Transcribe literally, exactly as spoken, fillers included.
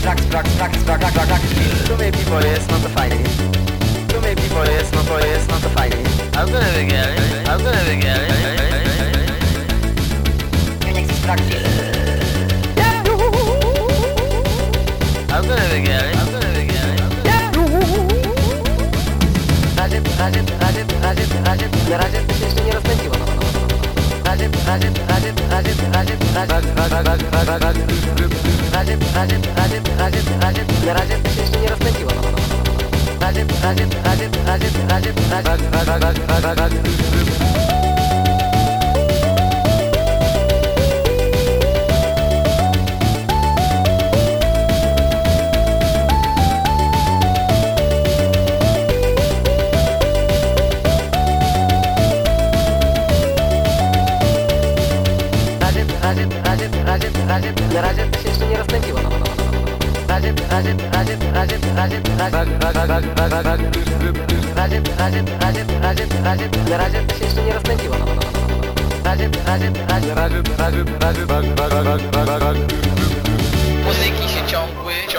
Strak, strak, strak, strak, strak, strak. Tu mnie piwo jest, no to fajnie. Tu mnie piwo jest, no to jest, no to fajnie. I'm gonna wygiel, I'm gonna wygiel. Uniek z frakcji. I'm gonna wygiel, I'm gonna wygiel. Razie, razie, razie, razie, razie, na razie to się jeszcze nie rozpędziło. Razie, razie, razie, razie, razie, razie, razie, razie, razie, razie, razie, razie, na razie to się jeszcze nie rozpędziło. Razie, razie, razie, razie, razie, razie, razie, razie, razie. Razie, razie, razie, razie, na razie to się jeszcze nie rozpędziło. Razie, razie, razie, razie, razie, razie, razie, razie, razie, razie, razie, razie, na razie to się jeszcze nie rozpędziło. Razie, razie, razie, razie, razie, razie, razie, razie, razie, razie. Muzyki się ciągły,